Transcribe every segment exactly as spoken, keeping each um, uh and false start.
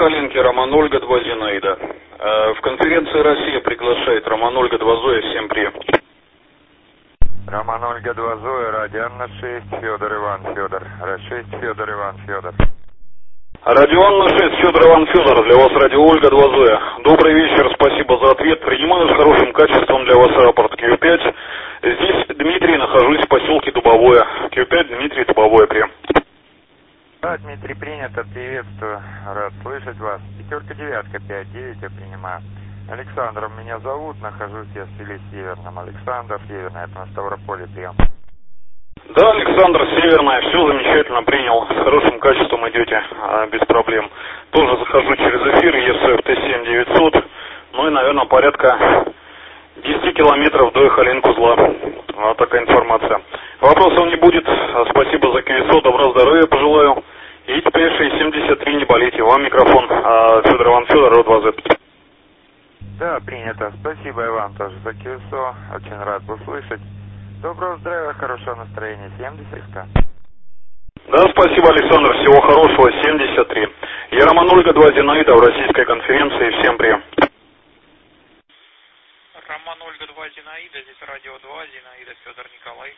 Халинки, Роман Ольга, два Зинаида. В конференции Россия приглашает Роман Ольга, два Зоя, всем прием. Роман Ольга, два Зоя, Радианна шесть, Федор Иван Федор. шесть, Федор Иван Федор. Радианна шесть, Федор Иван Федор, для вас радио Ольга, два Зоя. Добрый вечер, спасибо за ответ. Принимаю с хорошим качеством для вас рапорт Кью пять. Здесь Дмитрий, нахожусь в поселке Дубовое. Кью пять, Дмитрий, Дубовое, прием. Да, Дмитрий, принято, приветствую, рад слышать вас. Пятерка, девятка, пять, девять, я принимаю. Александр, меня зовут, нахожусь я в селе Северном. Александр, Северное, это на Ставрополе, прием. Да, Александр, Северное, все замечательно, принял, с хорошим качеством идете, а, без проблем. Тоже захожу через эфир, ЕСФ Т семь девятьсот, ну и, наверное, порядка десять километров до Халинк-узла. Вот такая информация. Вопросов не будет, спасибо за КСО, добра, здоровья пожелаю. И теперь шесть семьдесят три, не болейте, вам микрофон, а, Федор Иван Федор, два Зет. Да, принято, спасибо и вам тоже за КСО, очень рад услышать. Доброго здравия, хорошего настроения, семьдесят. Да, спасибо, Александр, всего хорошего, семьдесят три. Я Роман Ольга, два Зинаида в российской конференции, всем прием. Роман Ольга, два Зинаида, здесь радио два, Зинаида, Федор Николай.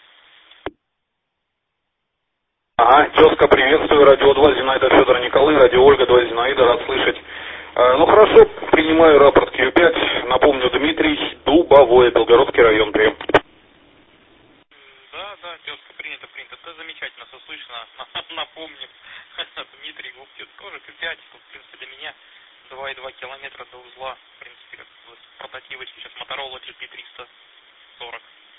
Ага, тезка, приветствую, радио два, Зинаида, Федор Николай, радио Ольга, два Зинаида, рад слышать. А, ну хорошо, принимаю рапорт Кью пять, напомню, Дмитрий, Дубовое, Белгородский район, прием. Да, да, тезка, принято, принято, да, замечательно, все слышно, напомним, Дмитрий Губкин, тоже Кью пять, в принципе, для меня два и два километра до узла, в принципе, как прототипочки, сейчас Motorola джи пи триста сорок.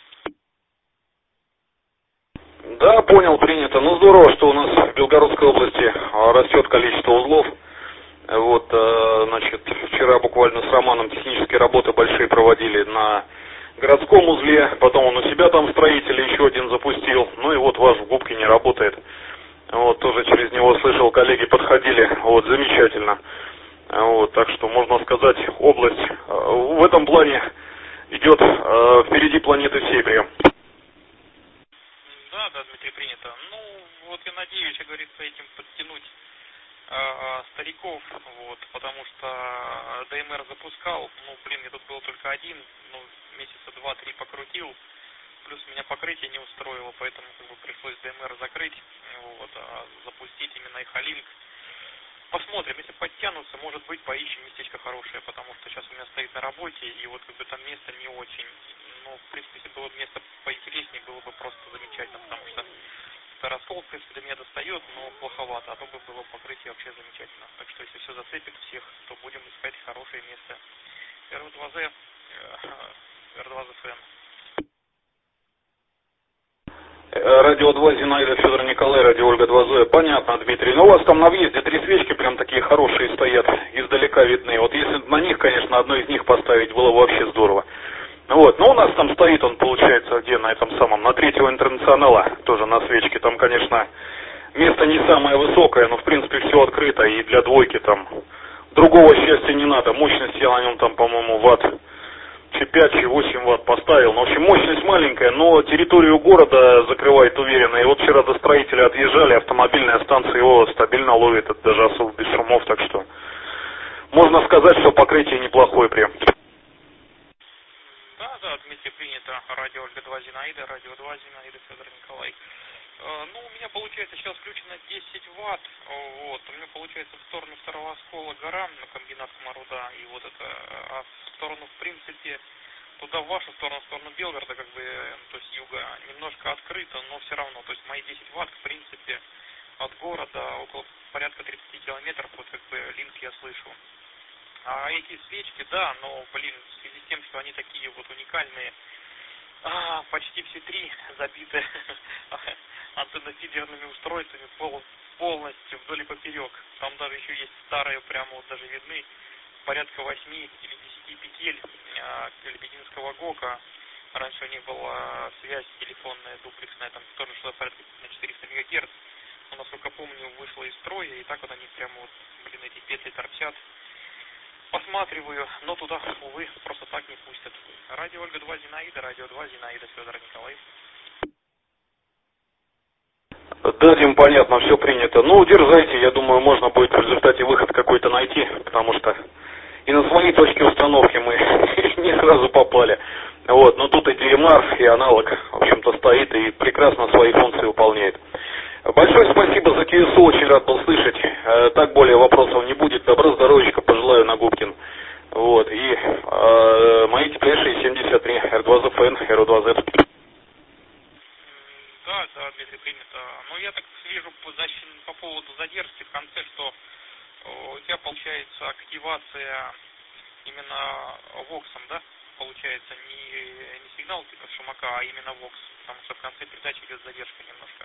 Да, понял, принято. Ну здорово, что у нас в Белгородской области растет количество узлов. Вот, значит, вчера буквально с Романом технические работы большие проводили на городском узле, потом он у себя там строитель еще один запустил, ну и вот ваш в Губке не работает. Вот, тоже через него слышал, коллеги подходили, вот, замечательно. Вот, так что можно сказать, область в этом плане идет впереди планеты всей, прием. Да, да, Дмитрий, принято. Ну, вот я надеюсь, как говорится, этим подтянуть э, стариков, вот, потому что ДМР запускал, ну, блин, я тут был только один, ну, месяца два-три покрутил, плюс меня покрытие не устроило, поэтому как бы пришлось ДМР закрыть, вот, а запустить именно и Халинк. Посмотрим, если подтянутся, может быть, поищем местечко хорошее, потому что сейчас у меня стоит на работе, и вот как бы там место не очень. Ну, в принципе, если было бы место поинтереснее, было бы просто замечательно, потому что Староскол, в принципе, до меня достает, но плоховато, а то бы было покрытие вообще замечательно. Так что, если все зацепит всех, то будем искать хорошее место. эр два зет, эр два зет эф. Радио два, Зинаида, Федор Николай, радио Ольга, два Зоя. Понятно, Дмитрий. Но у вас там на въезде три свечки прям такие хорошие стоят, издалека видны. Вот если на них, конечно, одну из них поставить, было бы вообще здорово. Вот, но у нас там стоит он, получается, где на этом самом, на третьего интернационала, тоже на свечке. Там, конечно, место не самое высокое, но в принципе все открыто, и для двойки там другого счастья не надо. Мощность я на нем там, по-моему, ватт пять восемь ватт поставил. Ну, в общем, мощность маленькая, но территорию города закрывает уверенно. И вот вчера до строителя отъезжали, автомобильная станция его стабильно ловит, это даже особо без шумов, так что можно сказать, что покрытие неплохое прям. Да, да, Дмитрий, принято. Радио Ольга два Зинаида, радио два Зинаида, Федор Николай. Э, ну, у меня получается сейчас включено десять ватт, вот, у меня получается в сторону второго оскола гора на комбинат Комаруда, и вот это, а в сторону, в принципе, туда в вашу сторону, в сторону Белгорода, как бы, то есть юга, немножко открыто, но все равно, то есть мои десять ватт, в принципе, от города около порядка тридцать километров, вот как бы линк я слышу. А эти свечки, да, но, блин, в связи с тем, что они такие вот уникальные, а, почти все три забиты антеннофидерными устройствами пол, полностью вдоль и поперек. Там даже еще есть старые, прямо вот даже видны, порядка восьми или десяти петель а, лебединского ГОКа. Раньше у них была связь телефонная, дуплексная, там тоже что-то порядка на четыреста мегагерц. Но, насколько помню, вышла из строя, и так вот они прямо вот, блин, эти петли торчат. Посматриваю, но туда, увы, просто так не пустят. Радио Ольга два Зинаида, радио два Зинаида, Федор Николай. Да, Дим, понятно, все принято. Ну, дерзайте, я думаю, можно будет в результате выход какой-то найти, потому что и на свои точки установки мы не сразу попали. Вот, но тут и ди эм ар, и аналог, в общем-то, стоит и прекрасно свои функции выполняет. Большое спасибо за КСУ, очень рад был слышать. Так более вопросов не будет. Добра, здоровечка, пожелаю на Губкин. Вот, и э, мои теплейшие семьдесят три, эр два зэ эф эн, эр два зет. Да, да, Дмитрий, принято. Но я так вижу значит, по поводу задержки в конце, что у тебя получается активация именно воксом, да? Получается не, не сигнал типа шумака, а именно вокс, потому что в конце передачи идет задержка немножко.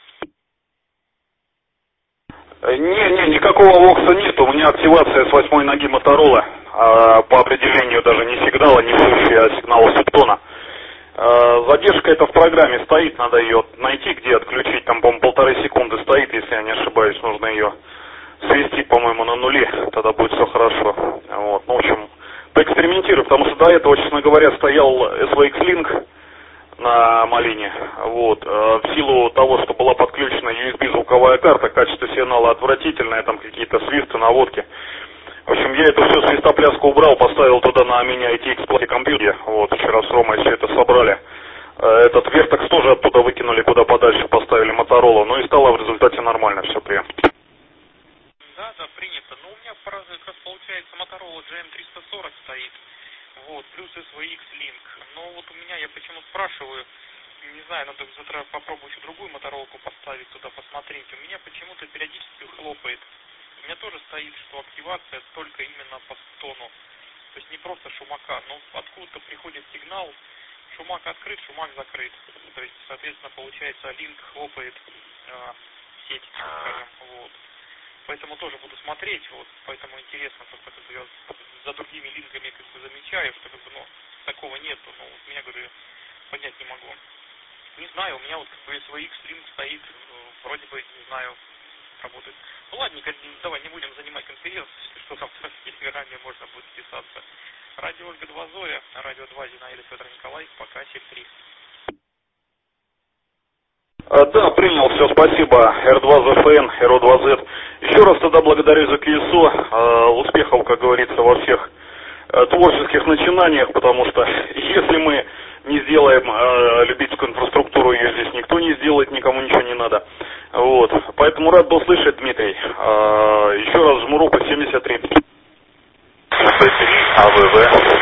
Не, не, никакого вокса нет. У меня активация с восьмой ноги Моторола. А, по определению даже не сигнала, не слушая, а сигнала субтона. А, задержка это в программе стоит, надо ее найти, где отключить. Там, по-моему, полторы секунды стоит, если я не ошибаюсь. Нужно ее свести, по-моему, на нули. Тогда будет все хорошо. Вот. Ну, в общем, поэкспериментирую, потому что до этого, честно говоря, стоял эс ви икс Link на Малине. Вот. В силу того, что была подключена ю эс би звуковая карта, качество сигнала отвратительное, там какие-то свисты, наводки. В общем, я эту всю свистопляску убрал, поставил туда на мини ай ти экс Play компьютере. Вот, вчера с Ромой все это собрали. Этот Vertex тоже оттуда выкинули куда подальше, поставили Motorola. Ну и стало в результате нормально все прием. Да, да, принято. Ну, у меня как раз получается Motorola джи эм триста сорок стоит. Вот, плюс эс ви икс Link. Но вот у меня, я почему спрашиваю, не знаю, надо завтра попробую еще другую моторолку поставить туда, посмотреть. У меня почему-то периодически хлопает. У меня тоже стоит, что активация только именно по стону. То есть не просто шумака, но откуда-то приходит сигнал, шумак открыт, шумак закрыт. То есть, соответственно, получается, линк хлопает э, сеть, скажем, вот. Поэтому тоже буду смотреть, вот, поэтому интересно, просто как бы я за другими линками как бы замечаю, что как бы, ну, такого нету, но вот меня, говорю, понять не могу. Не знаю, у меня вот как бы эс ви икс линк стоит, вроде бы, не знаю, работает. Ну ладненько, давай не будем занимать конференцию, если что там с телеграмме можно будет писаться. Радио Ольга два Зоя, радио два Зинаида Федор Николаев, пока семь три. Да, принял, все, спасибо. эр два зэ эф эн, эр два зет. Еще раз тогда благодарю за КСО. Успехов, как говорится, во всех творческих начинаниях, потому что если мы не сделаем э, любительскую инфраструктуру, ее здесь никто не сделает, никому ничего не надо. Вот. Поэтому рад был слышать, Дмитрий. Э, еще раз жму руку семьдесят три. бэ три а вэ вэ.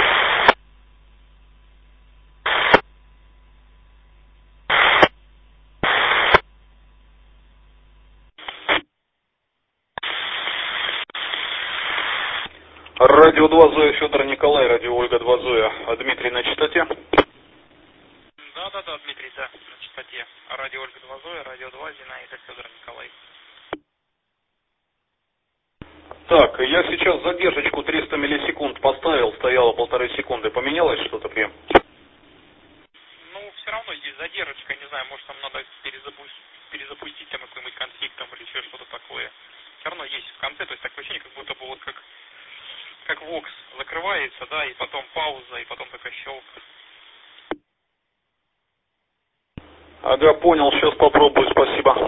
Радио два Зоя, Федор Николай, радио Ольга два Зоя. А Дмитрий на частоте? Да, да, да, Дмитрий, да, на частоте. Радио Ольга два Зоя, радио два Зинаида Федор Николай. Так, я сейчас задержечку триста миллисекунд поставил, стояло полторы секунды. Поменялось что-то, прием? Ну, все равно здесь задержка, не знаю, может там надо перезапустить, перезапустить там какой-нибудь конфликт там или еще что-то такое. Все равно есть в конце, то есть такое ощущение, как будто бы вот как как вокс закрывается, да, и потом пауза, и потом такая щелка. Ага, понял, сейчас попробую, спасибо.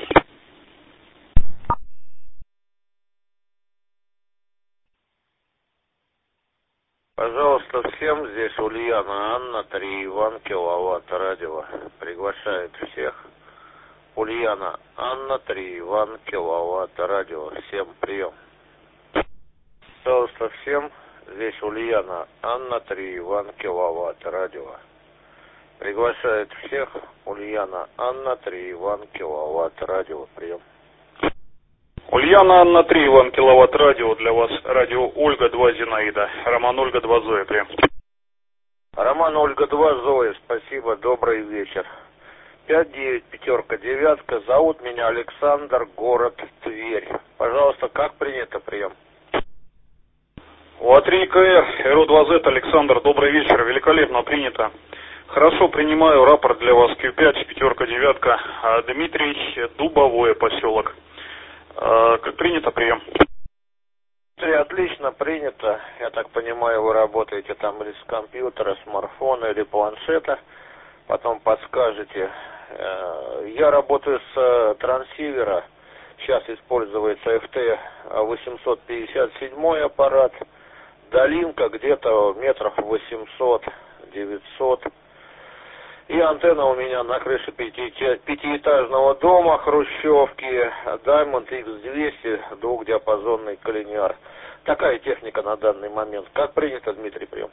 Пожалуйста, всем, здесь Ульяна Анна, три Иван, киловатт, радио. Приглашает всех. Ульяна Анна, три Иван, киловатт, радио. Всем прием. Пожалуйста, всем, здесь Ульяна Анна, три Иван, киловатт, радио. Приглашает всех. Ульяна Анна, три Иван, киловатт, радио. Прием. Ульяна Анна три, Иван киловатт радио, для вас радио Ольга два Зинаида, Роман Ольга два Зоя, прием. Роман Ольга два Зоя, спасибо, добрый вечер. пять девять, пятерка, девятка, зовут меня Александр, город Тверь. Пожалуйста, как принято прием? У А три К Р, Р два Зет, Александр, добрый вечер, великолепно принято. Хорошо, принимаю рапорт для вас Q пять, пятерка, девятка, Дмитрий, Дубовое, поселок. Как принято, прием? Отлично принято. Я так понимаю, вы работаете там или с компьютера, смартфона или планшета. Потом подскажете, Я работаю с трансивера. Сейчас используется эф тэ восемьсот пятьдесят семь аппарат. Долинка где-то метров восемьсот-девятьсот. И антенна у меня на крыше пятиэтажного дома хрущевки. Diamond икс двести, двухдиапазонный коллинар. Такая техника на данный момент. Как принято, Дмитрий, прием?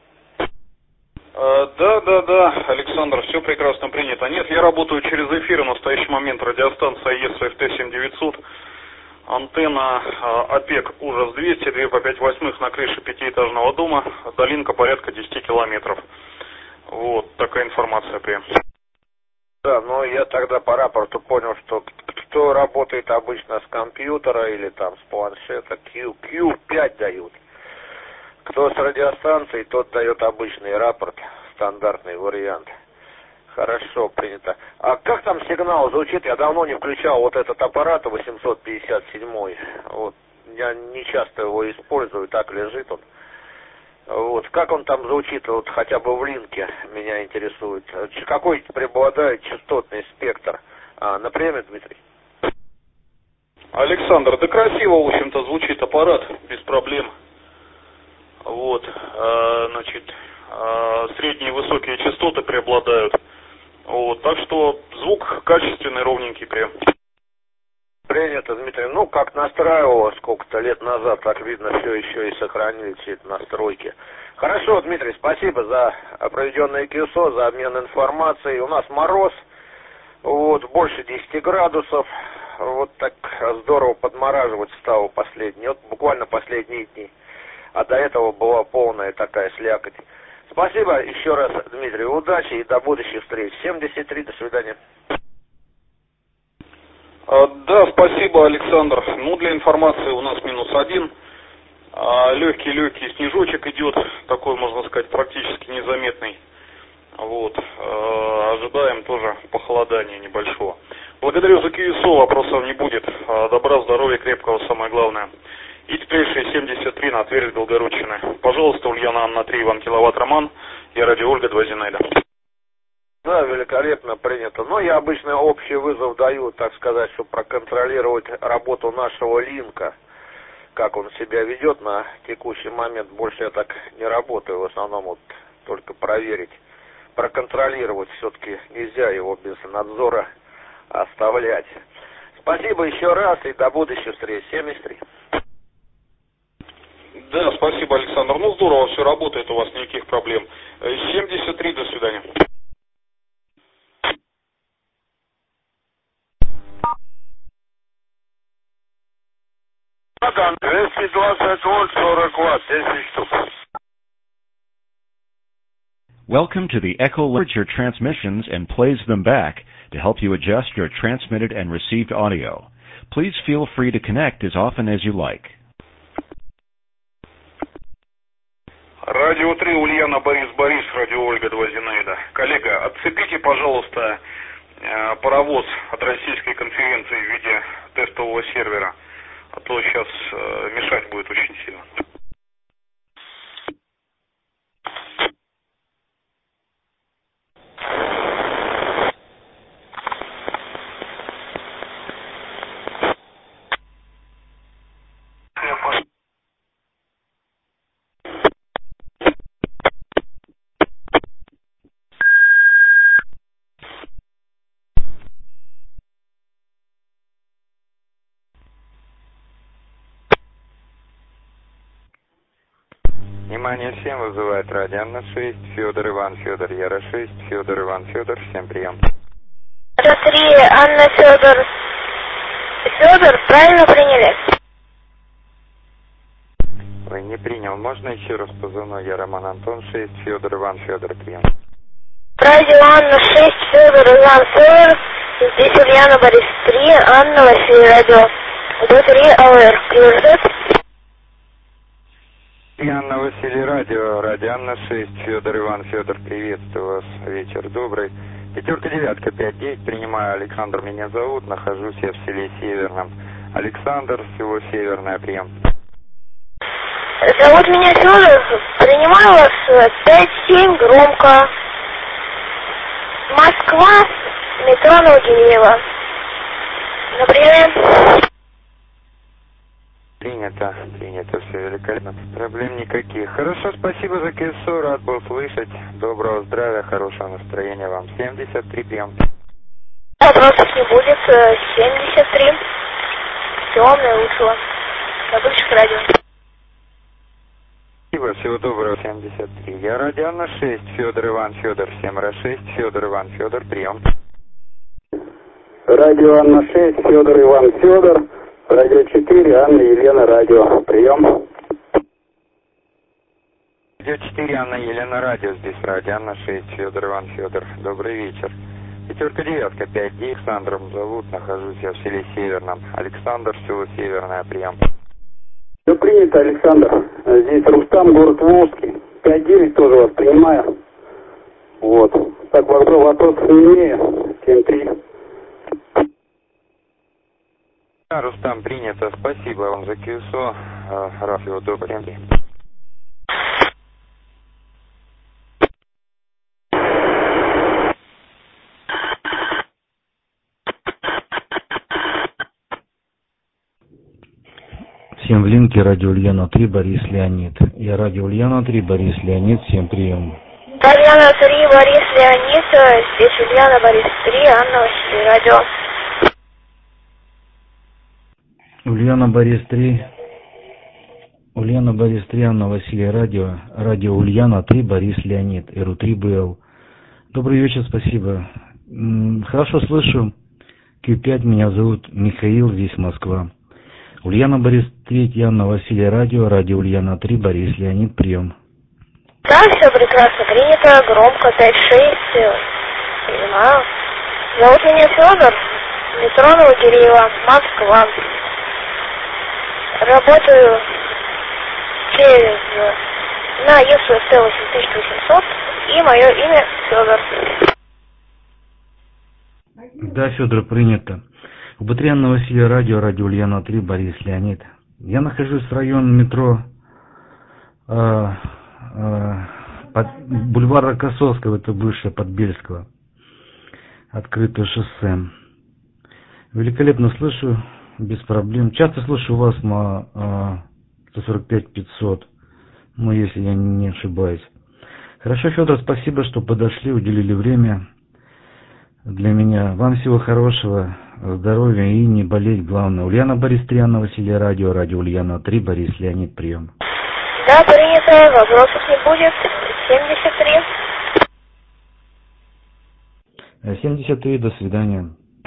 Да, да, да, Александр, все прекрасно принято. Нет, я работаю через эфир, в настоящий момент радиостанция ЕС эф тэ семь девятьсот, антенна ОПЕК ужас двести, два по пять восьмых на крыше пятиэтажного дома, долинка порядка десяти километров. Вот, такая информация прям. Да, но я тогда по рапорту понял, что кто работает обычно с компьютера или там с планшета, Q, Q пять дают. Кто с радиостанцией, тот дает обычный рапорт, стандартный вариант. Хорошо, принято. А как там сигнал звучит? Я давно не включал вот этот аппарат восемьсот пятьдесят семь. Вот, я не часто его использую, так лежит он. Вот, как он там звучит, вот хотя бы в линке меня интересует. Какой преобладает частотный спектр? А, на приеме, Дмитрий? Александр, да красиво, в общем-то, звучит аппарат, без проблем. Вот, э, значит, э, средние и высокие частоты преобладают. Вот, так что звук качественный, ровненький прям. Принято, Дмитрий. Ну, как настраивалось сколько-то лет назад, так видно, все еще и сохранили все эти настройки. Хорошо, Дмитрий, спасибо за проведенное КИСО, за обмен информацией. У нас мороз, вот, больше десяти градусов. Вот так здорово подмораживать стало последние, вот буквально последние дни. А до этого была полная такая слякоть. Спасибо еще раз, Дмитрий. Удачи и до будущих встреч. семьдесят три, до свидания. А, да, спасибо, Александр. Ну, для информации у нас минус один. А, легкий-легкий снежочек идет, такой, можно сказать, практически незаметный. Вот. А, ожидаем тоже похолодания небольшого. Благодарю за КИСО, вопросов не будет. А, добра, здоровья, крепкого, самое главное. И теперь семьдесят три на Тверь, Белгородчина. Пожалуйста, Ульяна Анна три, Иван Киловатт, Роман. Я радио Ольга, два Зинаида. Да, великолепно принято. Но я обычно общий вызов даю, так сказать, чтобы проконтролировать работу нашего линка. Как он себя ведет на текущий момент. Больше я так не работаю. В основном вот только проверить. Проконтролировать все-таки нельзя его без надзора оставлять. Спасибо еще раз и до будущих встреч. семьдесят три. Да, спасибо, Александр. Ну, здорово, все работает, у вас никаких проблем. семьдесят три, до свидания. двести двадцать вольт, сорок ватт, десять штук. Welcome to the Echo Learns your transmissions and plays them back to help you adjust your transmitted and received audio. Please feel free to connect as often as you like. Радио три, Ульяна, Борис, Борис, радио Ольга, два Зинаида. Коллега, отцепите, пожалуйста, паровоз от российской конференции в виде тестового сервера, а то сейчас мешать будет очень сильно. Внимание всем, вызывает радио Анна шесть, Федор Иван, Федор Яра шесть, Федор Иван, Федор, всем прием. Это три, Анна, Федор. Федор, правильно приняли? Ой, не принял, можно еще раз позывной? Я Роман Антон шесть, Федор Иван, Федор, прием. Радио Анна шесть, Федор Иван, Федор. Здесь Ульяна, Борис три, Анна, Василий, радио. До три, АВР. Приветствует. Анна, Василий, радио, радио Анна шесть, Федор Иван, Федор, приветствую вас, вечер добрый. Пятерка, девятка, пять, девять, принимаю, Александр меня зовут, нахожусь я в селе Северном. Александр, село Северное, прием. Зовут меня Федор, принимаю вас пять семь, громко. Москва, метро Новогиреево. На приеме. Принято, принято, все великолепно. Проблем никаких. Хорошо, спасибо за КСО, рад был слышать. Доброго здравия, хорошего настроения вам. семьдесят три, прием. Вопросов не будет. семьдесят три. Всего наилучшего. На бывших радио. Спасибо, всего доброго, семьдесят три. Я Радиана шесть, Федор Иван Федор, семь Р шесть, Федор Иван Федор, прием. Радио Анна шесть, Федор Иван Федор, радио четыре, Анна Елена, радио, прием. Радио четыре, Анна Елена, радио, здесь радио Анна шесть, Федор Иван Федор, добрый вечер. Пятерка, девятка, пять, Александром зовут, нахожусь я в селе Северном. Александр, село Северное, прием. Все принято, Александр. Здесь Рустам, город Волжский. пять девять тоже вас принимаю. Вот. Так, вопрос, вопросов не имею. семь три. Да, Рустам, принято. Спасибо вам за КСО. Раф, его добрый день. Всем в линке радио Ульяна три, Борис Леонид. Я радио Ульяна три, Борис Леонид, всем прием. Ульяна три, Борис Леонид, здесь Ульяна, Борис три, Анна Василий, радио. Ульяна, Борис три, Ульяна, Борис три, Анна Василий, радио. Радио Ульяна три, Борис Леонид, Р У три Б Л. Добрый вечер, спасибо. Хорошо слышу. Q пять, меня зовут Михаил, здесь Москва. Ульяна, Борис три, Анна Василий, радио. Радио Ульяна три, Борис Леонид, прием. Да, все прекрасно принято, громко, пять шесть, понимаю. Зовут меня Федор, метро Новогиреево, Москва. Работаю через на Е С У С Т восемь тысяч восемьсот, и мое имя Федор. Да, Федор, принято. У Б три, Анна Василия, радио, радио Ульяна три, Борис Леонид. Я нахожусь в районе метро э, э, под, бульвар Рокоссовского, это бывшее Подбельского, открытое шоссе. Великолепно слышу, без проблем. Часто слышу вас на э, сто сорок пять пятьсот, ну, если я не ошибаюсь. Хорошо, Федор, спасибо, что подошли, уделили время для меня. Вам всего хорошего, здоровья и не болеть, главное. Ульяна, Борис три, Анна Василия, радио, радио Ульяна три, Борис Леонид, прием. Да, принято, вопросов не будет. семьдесят три. семьдесят три, до свидания.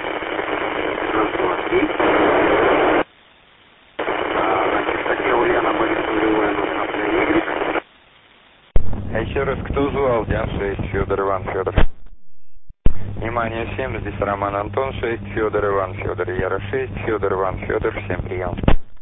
А еще раз, кто звал? Диан шесть, Федор Иван Федор. Внимание всем, здесь Роман Антон шесть, Федор Иван Федор, Яра шесть, Федор Иван Федор, всем прием.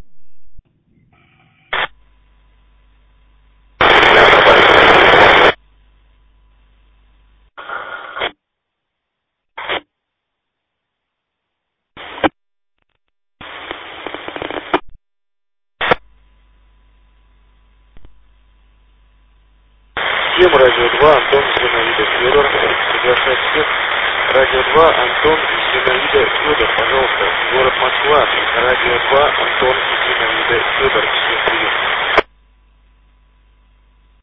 Всем радио два, Антон Зинаида Федор, приглашает всех. Радио два, Антон Зинаида Федор, пожалуйста, город Москва. Радио два, Антон Зинаида Федор, всем привет.